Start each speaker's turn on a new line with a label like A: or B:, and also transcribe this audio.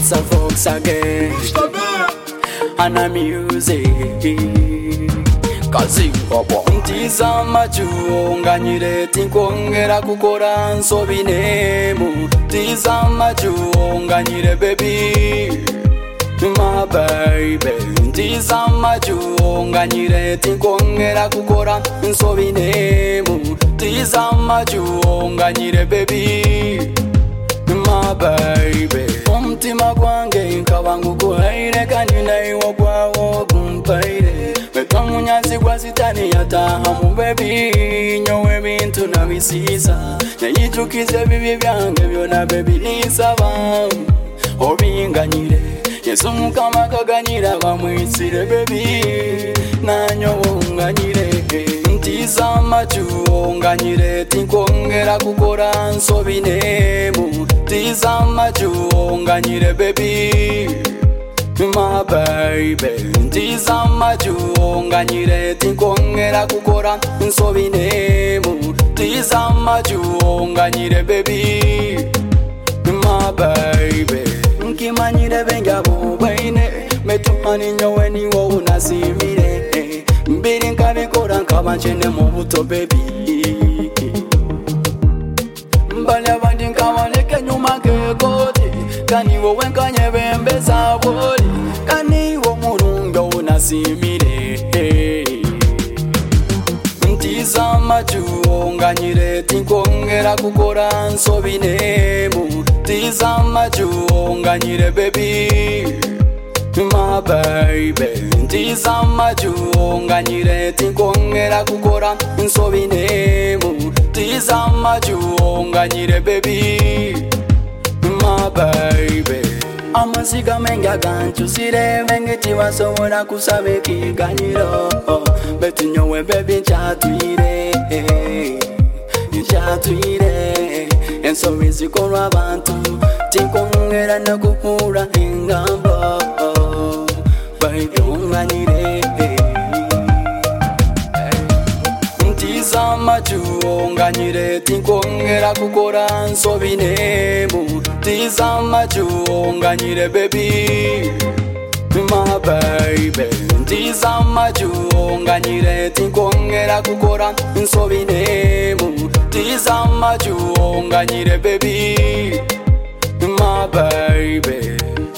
A: it's a folks again. And a music Kazingobo Ntizama chuonganyire tinkongera kukora nsobinemu Ntizama chuonganyire baby My baby Ntizama chuonganyire tinkongera kukora nsobinemu Ntizama chuonganyire baby My baby Umtima gwange nkawangu kuhaire kanina iwa kwawo kumpaire Mekamunyazi kwa sitani yatahamu baby Nyowe bintu na bisisa Nyayitukize bibi byange byona baby nisaba Obinganyire Yesu mukama kaganyira bamwisire baby Nanyowe unganyire Ntizama chuonganyire tinkongera kukora nsobinemu Ntizama chuonganyire baby My baby Ntizama chuonganyire tinkongera kukora nsobinemu Ntizama chuonganyire baby My baby Nkimanyire bengabu baine Metumani nyowe niwo unasimire Mbiri nkabikora nkabanchene mu buto baby Mbali abandi nkawaleke nyuma kekoti Kaniwo wenkanye bembeza boli Kaniwo murunga unasimire Ntizama chuonganyire tinkongera kukora nsobinemu Ntizama chuonganyire baby My baby Ntizama chuonganyire tinkongera kukora nsobinemu Ntizama chuonganyire baby My baby Amasiga mengi aganchusire Mengeti wasobora kusabe kiganyiro Beti nyowe baby nchatwire Nchatwire Ensori zikorwa abantu Tinkongera nakukura ingamba Baby unganyire Ntizama chuonganyire tinkongera kukora nsobinemu Ntizama chuonganyire baby My baby Ntizama chuonganyire tinkongera kukora nsobinemu Ntizama chuonganyire baby My baby